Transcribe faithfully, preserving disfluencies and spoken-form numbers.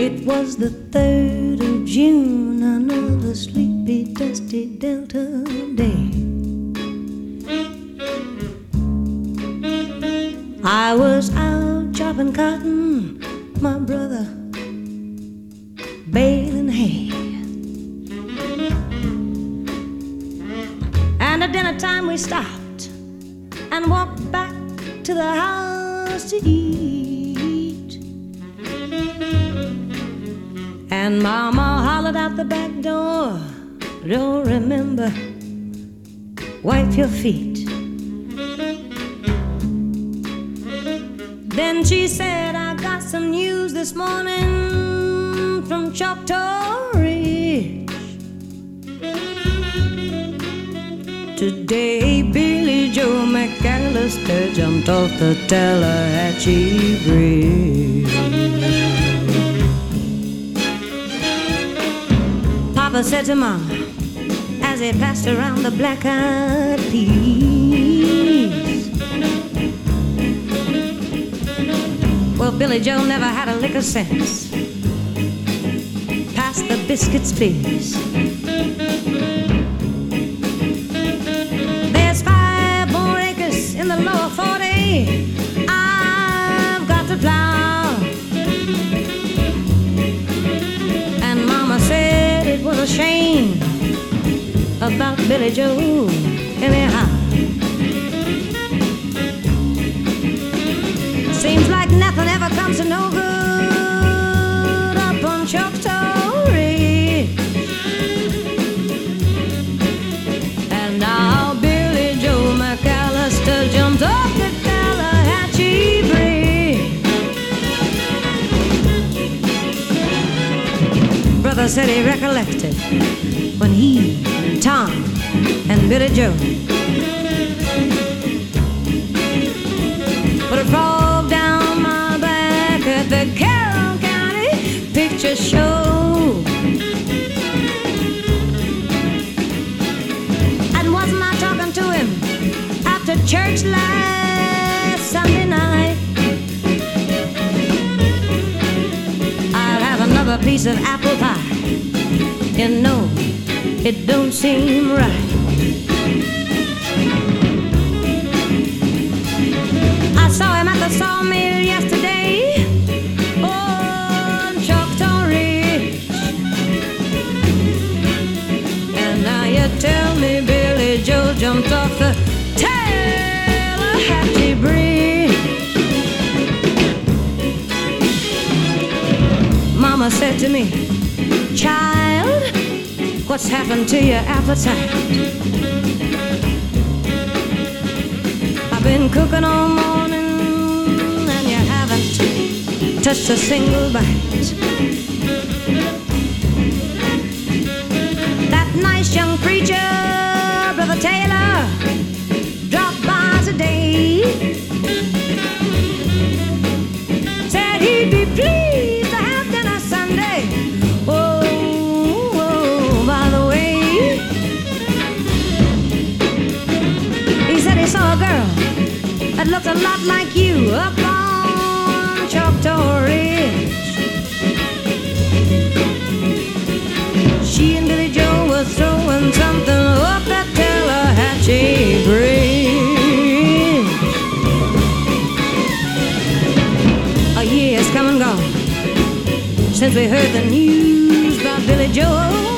It was the third of June, another sleepy, dusty Delta day. I was out chopping cotton, my brother baling hay. And at dinner time we stopped and walked back to the house to eat. And Mama hollered out the back door, don't remember, wipe your feet. Then she said, I got some news this morning from Choctaw Ridge. Today Billy Joe McAllister jumped off the Tallahatchie Bridge. Papa said to Mama as he passed around the black-eyed peas, well, Billy Joe never had a lick of sense. Pass the biscuits, please. There's five more acres in the lower forty I've got to plow. And Mama said it was a shame about Billy Joe anyhow. Seems like nothing ever comes to no good up on Choctaw Ridge. And now Billy Joe McAllister jumped off the Tallahatchie Bridge. Brother said he recollected when he, Tom, and Billy Joe put a frog down my back at the Carroll County Picture Show. And wasn't I talking to him after church last Sunday night? I'll have another piece of apple pie. You know, it don't seem right. I saw him at the sawmill yesterday on Choctaw Ridge. And now you tell me Billy Joe jumped off the Tallahatchie Bridge. Mama said to me, child, what's happened to your appetite? I've been cooking all morning and you haven't touched a single bite. That nice young preacher, Brother Taylor, dropped by today. Said he'd be pleased to have dinner Sunday. Oh, oh, by the way, he said he saw a girl that looked a lot like you up on Choctaw Ridge. She and Billy Joe were throwing something up that Tallahatchie Bridge. A year has come and gone since we heard the news about Billy Joe.